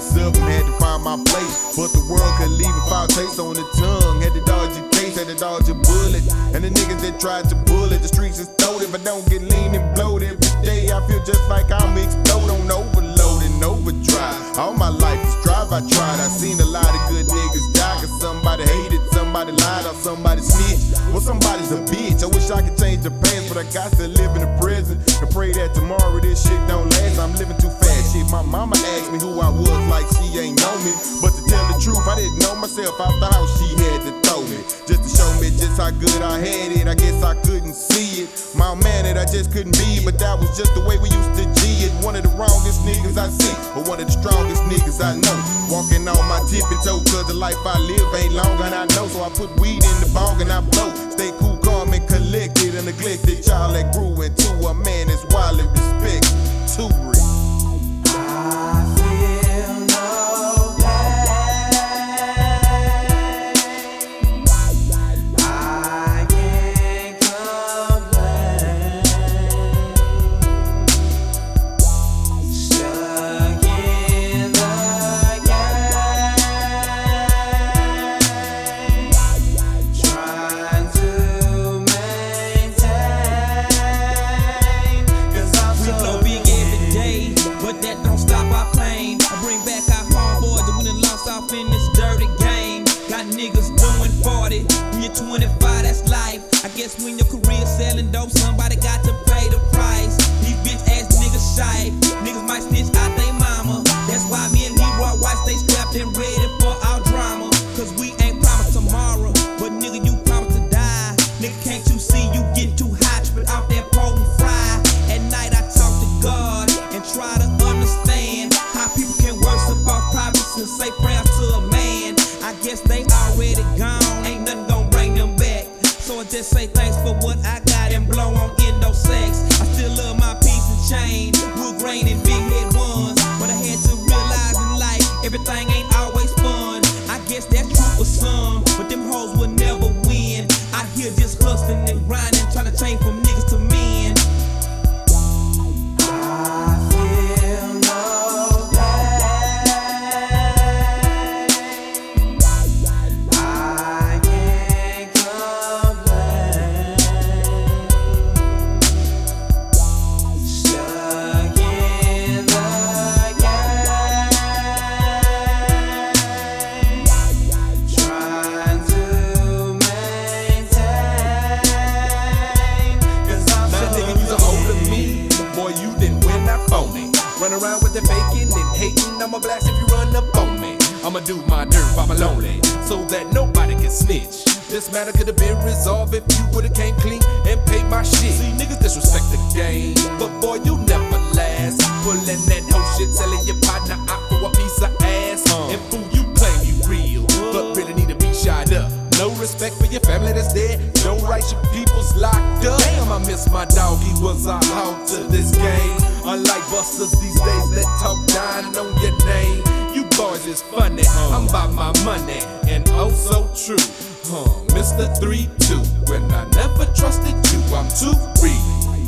27, had to find my place. But the world could leave a foul taste on the tongue. Had to dodge a case, had to dodge a bullet. And the niggas that tried to bullet, the streets is loaded. If I don't get lean and bloated every day, I feel just like I'm explode on overload and overdrive. All my life is drive, I tried. I seen a lot of good niggas die, cause somebody hated, somebody lied, or somebody snitched. Well, somebody's a bitch. I wish I could change the past, but I got to live in the present and pray that tomorrow this shit don't last. I'm living too fast. Shit, my mama asked me who I was like she ain't know me. But to tell the truth, I didn't know myself out the house. She had to throw me just to show me just how good I had it. I guess I couldn't see it. My man that I just couldn't be, but that was just the way we used to G it. One of the wrongest niggas I see, but one of the strongest niggas I know. Walking on my tippy toe, cause the life I live ain't long, and I know. So I put weed in the bong and I blow. Stay cool, calm, and collected, and neglected child that grew into a man that's wildly respected. Too real. In this dirty game, got niggas doing 40. When you're 25, that's life. I guess when your career selling dope, somebody got to pay the price. These bitch ass niggas shy. Niggas might snitch out they mama. That's why me and Leroy White stay strapped and ready for our drama. Cause we ain't promised tomorrow, but nigga, you promised to die. Nigga, can't you see you get too hot, trippin' out that potent fry? At night I talk to God and try to understand how people can worship off prophets and say prayers to a man. I guess they already gone, ain't nothing gon' bring them back. So I just say thanks for what I got and blow on endo sex. I still love my piece and chain, wood grain and big head ones. But I had to realize in life, everything ain't always fun. I guess that's true for some, but them hoes will never win. I hear just hustling and grinding, trying to change from niggas to men. Run around with the faking and hating, I'ma blast if you run up on me. I'ma do my dirt while I'm lonely, so that nobody can snitch. This matter could've been resolved if you would've came clean and paid my shit. See, niggas disrespect the game, but boy, you never last. Pullin' that whole shit, selling your partner out for a piece of ass. And fool, you claim you real, but really need to be shot up. No respect for your family that's dead, no rights, your people's locked up. Damn, I miss my dog, he was a hoe to this game. Unlike busters these days that talk dying on your name. You boys is funny, I'm about my money, and oh so true. Mr. 3-2, when I never trusted you, I'm too real.